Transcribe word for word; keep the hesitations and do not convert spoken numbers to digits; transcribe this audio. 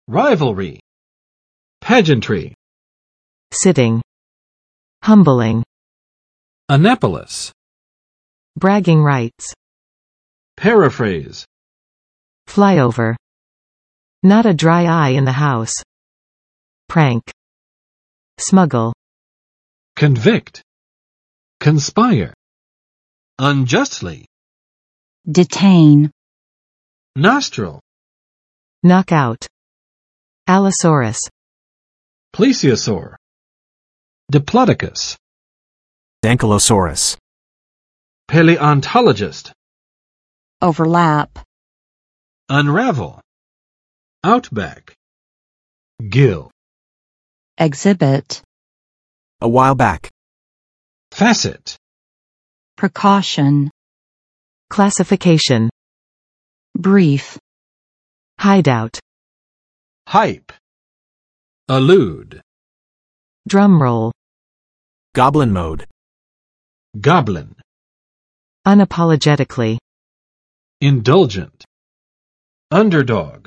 rivalry, pageantry, sitting, humbling, Annapolis, bragging rights, paraphrase, flyover, not a dry eye in the house, prank, smuggle, convict, conspire, unjustly, detain, nostril, knock out, allosaurus, plesiosaur, diplodocus, Ankylosaurus. paleontologist, overlap, unravel, outback, gill, exhibit, A while back. facet, precaution, classification, brief, hideout, hype, allude, drum roll, Goblin mode. goblin, unapologetically, indulgent, underdog,